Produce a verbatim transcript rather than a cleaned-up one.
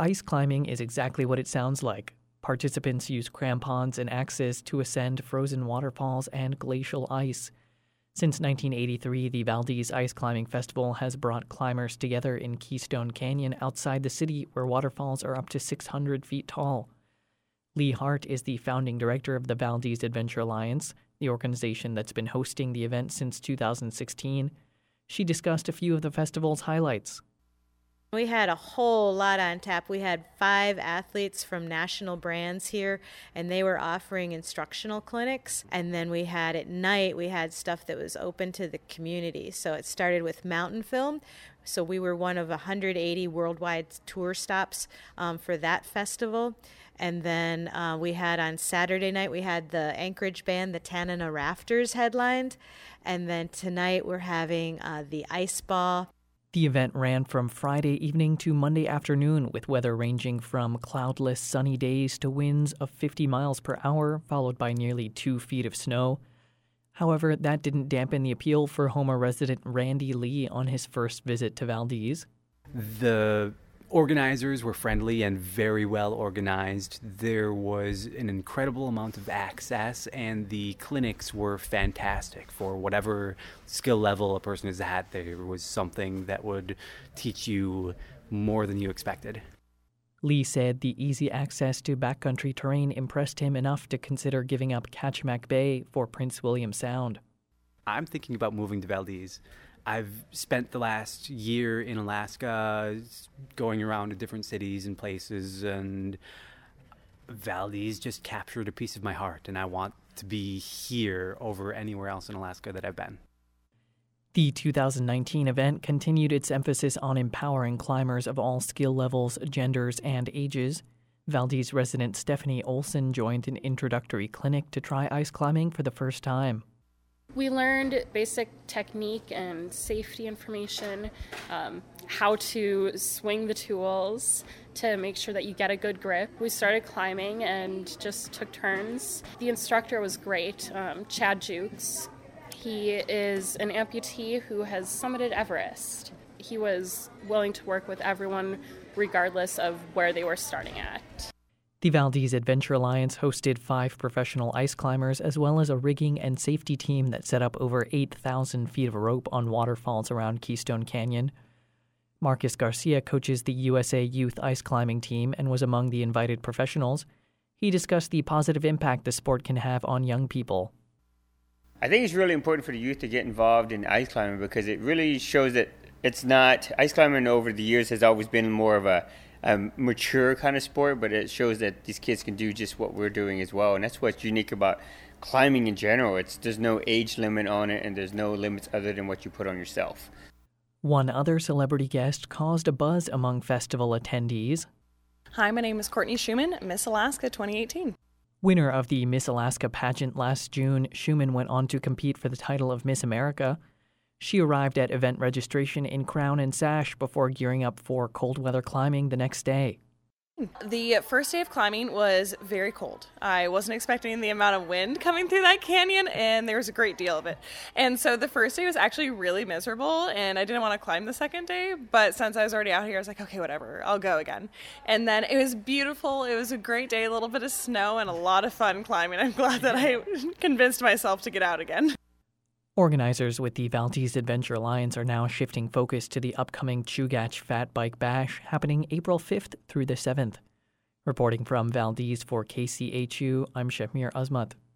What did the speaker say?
Ice climbing is exactly what it sounds like. Participants use crampons and axes to ascend frozen waterfalls and glacial ice. Since nineteen eighty-three, the Valdez Ice Climbing Festival has brought climbers together in Keystone Canyon outside the city, where waterfalls are up to six hundred feet tall. Lee Hart is the founding director of the Valdez Adventure Alliance, the organization that's been hosting the event since two thousand sixteen. She discussed a few of the festival's highlights. We had a whole lot on tap. We had five athletes from national brands here, and they were offering instructional clinics. And then we had at night, we had stuff that was open to the community. So it started with mountain film. So we were one of one hundred eighty worldwide tour stops um, for that festival. And then uh, we had on Saturday night, we had the Anchorage band, the Tanana Rafters headlined. And then tonight we're having uh, the Ice Ball. The event ran from Friday evening to Monday afternoon, with weather ranging from cloudless sunny days to winds of fifty miles per hour, followed by nearly two feet of snow. However, that didn't dampen the appeal for Houma resident Randy Lee on his first visit to Valdez. The organizers were friendly and very well organized. There was an incredible amount of access, and the clinics were fantastic for whatever skill level a person is at. There was something that would teach you more than you expected. Lee said the easy access to backcountry terrain impressed him enough to consider giving up Kachemak Bay for Prince William Sound. I'm thinking about moving to Valdez. I've spent the last year in Alaska going around to different cities and places, and Valdez just captured a piece of my heart, and I want to be here over anywhere else in Alaska that I've been. The two thousand nineteen event continued its emphasis on empowering climbers of all skill levels, genders, and ages. Valdez resident Stephanie Olson joined an introductory clinic to try ice climbing for the first time. We learned basic technique and safety information, um, how to swing the tools to make sure that you get a good grip. We started climbing and just took turns. The instructor was great, um, Chad Jukes. He is an amputee who has summited Everest. He was willing to work with everyone regardless of where they were starting at. The Valdez Adventure Alliance hosted five professional ice climbers, as well as a rigging and safety team that set up over eight thousand feet of rope on waterfalls around Keystone Canyon. Marcus Garcia coaches the U S A Youth Ice Climbing Team and was among the invited professionals. He discussed the positive impact the sport can have on young people. I think it's really important for the youth to get involved in ice climbing because it really shows that it's not, ice climbing over the years has always been more of a a mature kind of sport, but it shows that these kids can do just what we're doing as well. And that's what's unique about climbing in general. It's there's no age limit on it, and there's no limits other than what you put on yourself. One other celebrity guest caused a buzz among festival attendees. Hi, my name is Courtney Schumann, Miss Alaska twenty eighteen. Winner of the Miss Alaska pageant last June, Schumann went on to compete for the title of Miss America. She arrived at event registration in crown and sash before gearing up for cold weather climbing the next day. The first day of climbing was very cold. I wasn't expecting the amount of wind coming through that canyon, and there was a great deal of it. And so the first day was actually really miserable, and I didn't want to climb the second day, but since I was already out here, I was like, okay, whatever, I'll go again. And then it was beautiful. It was a great day, a little bit of snow, and a lot of fun climbing. I'm glad that I convinced myself to get out again. Organizers with the Valdez Adventure Alliance are now shifting focus to the upcoming Chugach Fat Bike Bash happening April fifth through the seventh. Reporting from Valdez for K C H U, I'm Shahmir Azmat.